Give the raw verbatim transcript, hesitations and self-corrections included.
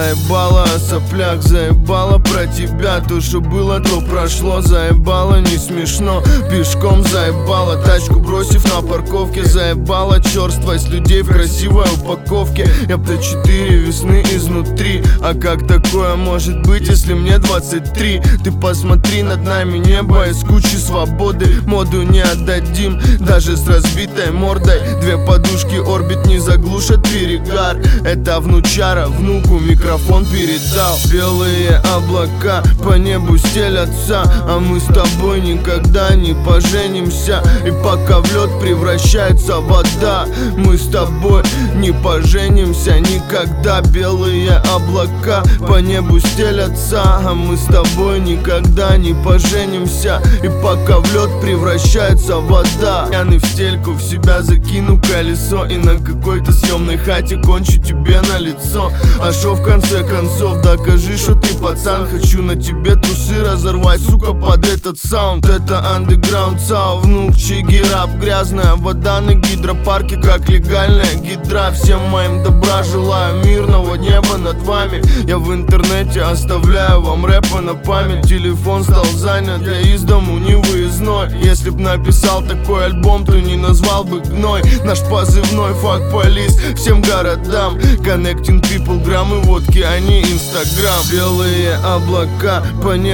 заебало о соплях, заебало про тебя. То, что было, то прошло, заебало, не смешно. Пешком заебало, тачку бросив на парковке. Заебало черствость людей в красивой упаковке. Я б четыре весны изнутри. А как такое может быть, если мне двадцать три? Ты посмотри, над нами небо из кучи свободы. Моду не отдадим, даже с разбитой мордой. Две подушки орбит не заглушат перегар. Это внучара, внуку микрофон передал. Белые облака по небу стелятся, а мы с тобой никогда не поженимся. И пока в лед превращается вода, мы с тобой не поженимся никогда. Белые облака по небу стелятся, а мы с тобой никогда не поженимся. И пока в лед превращается вода, пьяный в стельку в себя закину колесо. И на какой-то съемной хате кончу тебе на лицо. А шо в конце концов, докажи, что ты пацан. Хочу на тебе трусы разорвать, сука, под этот саунд. Это андеграунд сау, внук чиги рап. Грязная вода на гидропарке, как легальная гидра. Всем моим добра желаю, мирного неба над вами. Я в интернете оставляю вам рэпы на память. Телефон стал занят, я из дому не выездной. Если б написал такой альбом, то не назвал бы гной. Наш позывной fuck police всем городам. Connecting people, граммы водки, а не инстаграм. Белые облака по небу